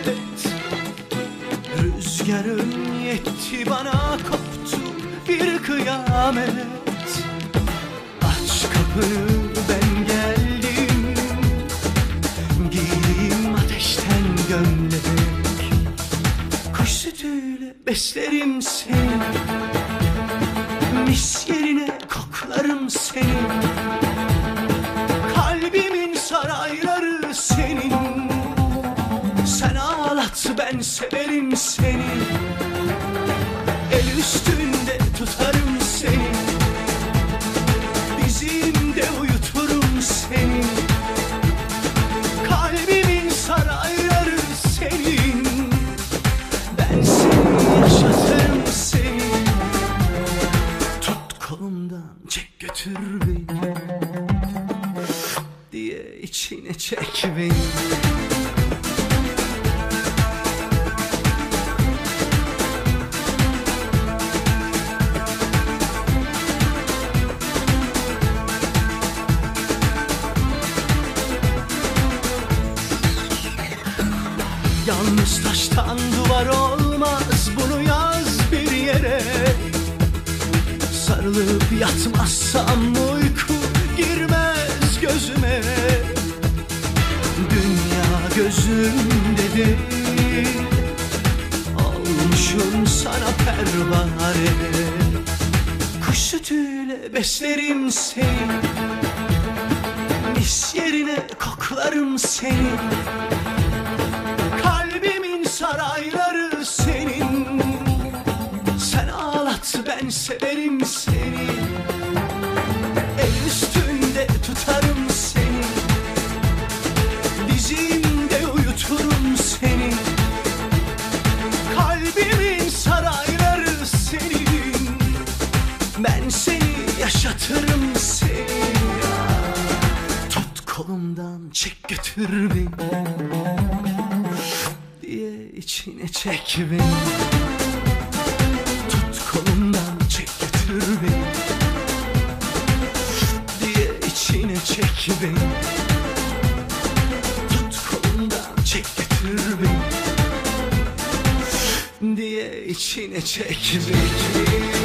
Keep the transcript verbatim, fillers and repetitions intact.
evet. Rüzgarın yetti bana, koptu bir kıyamet. Aç kapını, ben geldim. Giyeyim ateşten gömlek. Kuş sütüyle beslerim seni. Mis yerine koklarım seni. Kalbimin sarayları senin. Sen ağlat, ben severim seni. El üstünde tutarım seni. Dizimde uyuturum seni. Kalbimin sarayları senin. Ben seni yaşatırım seni. Tut kolumdan, çek götür beni diye içine çek beni. Yalnız taştan duvar olmaz, bunu yaz bir yere. Sarılıp yatmazsam uyku girmez gözüme. Dünya gözümde değil, olmuşum sana pervane. Kuş sütüyle beslerim seni. Mis yerine koklarım seni. Kalbimin sarayları senin. Sen ağlat, ben severim seni. El üstünde tutarım seni. Dizimde uyuturum seni. Kalbimin sarayları senin. Ben seni yaşatırım seni. Tut kolumdan, çek götür beni diye içine çek beni. Tut kolumdan, çek götür beni diye içine çek beni. Tut kolumdan, çek götür beni diye içine çek beni.